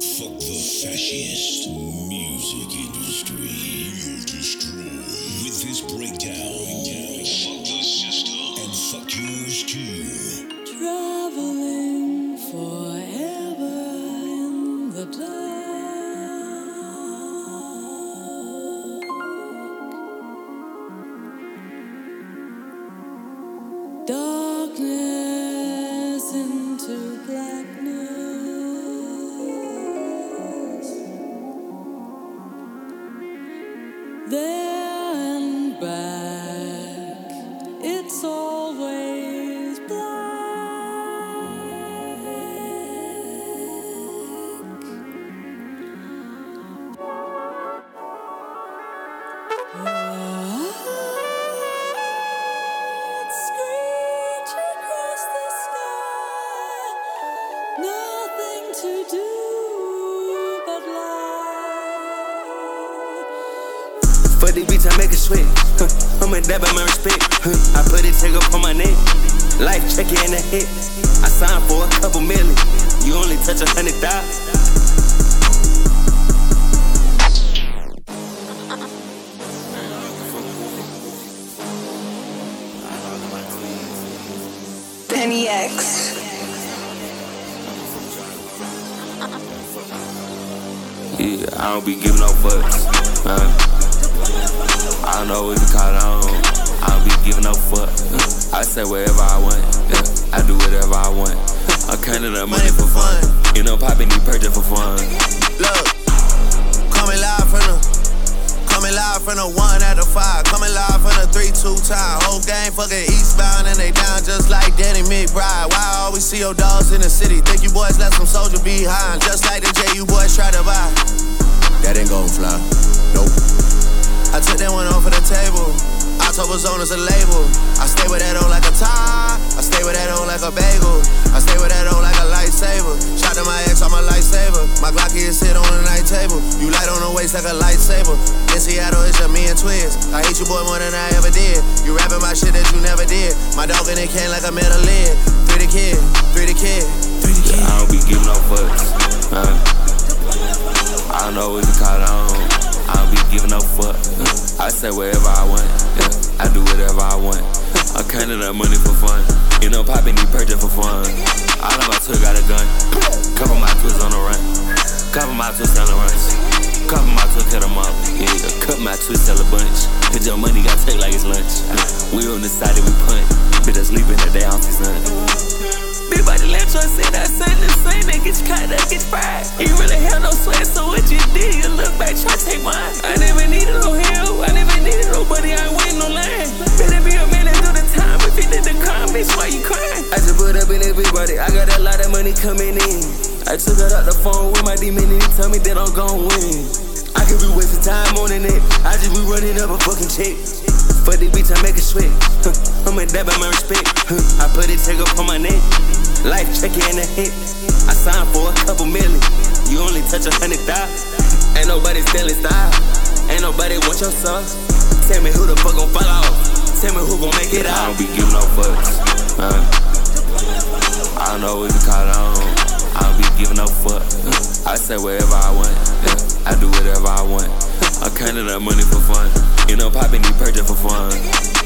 Fuck the fascist music industry. You'll destroy with this breakdown. Fuck the system and fuck yours too. Traveling forever in the dark. Darkness into blackness. There and back, it's always screech across the sky. Nothing to do but lie. For the bitch, I make it sweat. I'ma dab at my respect. I put it take up on my neck. Life check it in the hit. I signed for a couple million. You only touch 100,000. Penny X. Yeah, I don't be giving no fucks. I don't know what you call it on. I don't be giving no fuck. I say whatever I want. Yeah, I do whatever I want. I'm counting up money for fun. You know, popping these purchase for fun. Look, coming live from the 1 out of 5. Coming live from the 3-2 time. Whole gang fucking eastbound and they down just like Danny McBride. Why I always see your dogs in the city? Think you boys left some soldier behind, just like the J you boys try to buy. That ain't gon' fly, nope. I took that one off of the table. October's on as a label. I stay with that on like a tie. I stay with that on like a bagel. I stay with that on like a lightsaber. Shot to my ex, I'm a lightsaber. My Glocky is sit on the night table. You light on the waist like a lightsaber. In Seattle, it's just me and Twiz. I hate you, boy, more than I ever did. You rapping my shit that you never did. My dog in the can like a metal lid. Free the kid, free the kid, free the kid. Yeah, I don't be giving no fucks. I don't know what you call it on. I don't be giving no fuck. I say whatever I want. Yeah, I do whatever I want. I'm counting up money for fun. You know, popping these purchase for fun. All of my toys got a gun. Couple my twists on the run. Couple my twists on the runs. Couple my twists cut them up. Yeah, cut my twists sell a bunch. Cause your money got take like it's lunch. We on the side that we punt. Bitch, I sleep in the day off the sun. Big body lamp truck said I said the same. They get you caught up, get fried. You really have no sweat, so what you did, you look back, try to take mine. I never needed no help, I never needed nobody, I ain't waiting no line. Better be a man and do the time, if you did the crime, bitch, why you crying? I just put up in that big body, I got a lot of money coming in. I took it out the phone with my demon and he told me that I'm gon' win. I could be wasting time on the net, I just be running up a fucking check. For the bitch, I make it sweat. I'ma dab at my respect. I put it take up on my neck. Life check it in the hit. I signed for a couple million. You only touch 100,000. Ain't nobody stealing style. Ain't nobody want your sauce. Tell me who the fuck gon' fall off. Tell me who gon' make it out. I don't be giving no fucks. I don't know what you call it on. I don't be giving no fuck. I say whatever I want. Yeah, I do whatever I want. I'm counting up money for fun. You know, popping these purchase for fun.